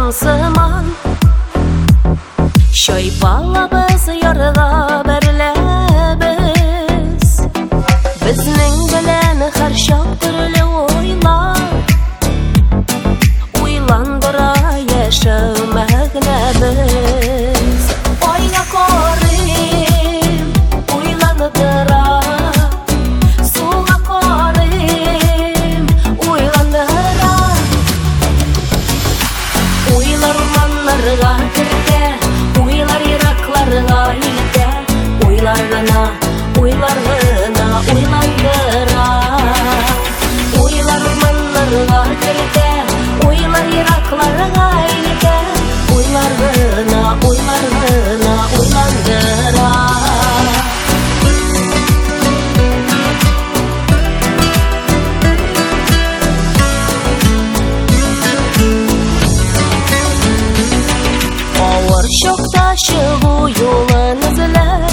сыман. Шойпалабыз ярга берләбез. Безнең белән һәр чак төрле уйлар, уйландыра яшәү мәгънәбез. Ойга карыйм, уйландыра, суга карыйм, уйландыра. Уйлар урманнарга кертә, уйлар еракларга илтә, уйлар гына уйландыра. Уйлар урманнарга кертә, уйлар еракларга илтә, уйлар гына уйландыра. Авыр чакта чыгу юлын эзләп,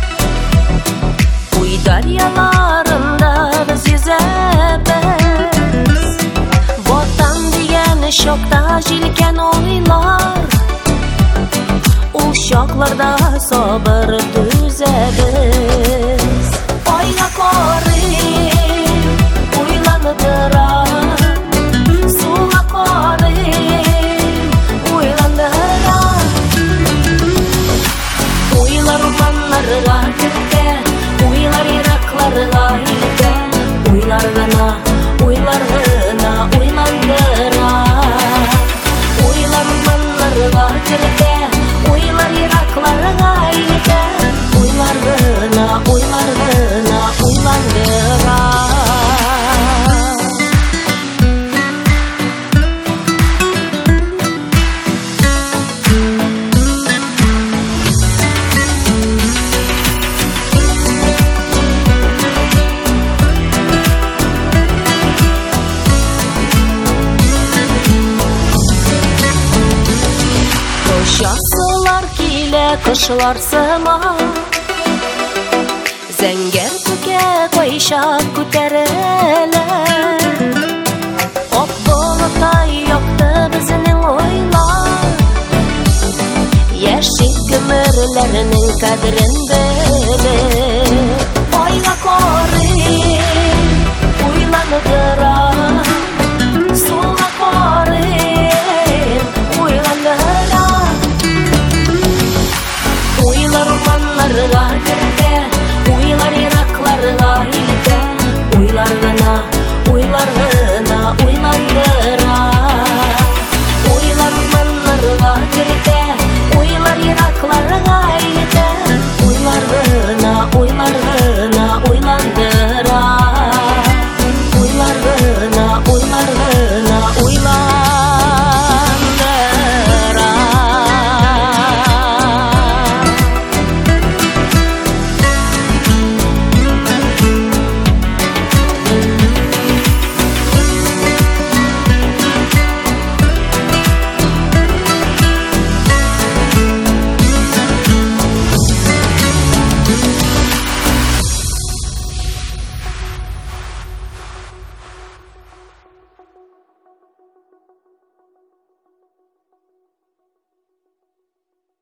уй дарьяларында без йөзәбез. Ватан дигән чакта җилкән уйлар, ул чакларда сабыр түзәбез. Ойга карыйм, уйландыра, суга карыйм, уйландыра. Уйлар урманнарга кертә, уйлар еракларга илтә, уйлар гына уйландыра. Уйлар урманнарга кертә, уйлар еракларга илтә, уйлар гына уйландыра. Кышасылар килә кышлар сыман, зәңгәр күккә кайчак күтәрәләр. Ак болытай якты безнең уйлар, яшьлек гомерләрнең кадерен белеп. Ойга карыйм, уйландыра, суга карыйм, уйландыра. Уйлар урманнарга кертә, уйлар еракларга илтә, уйлар гына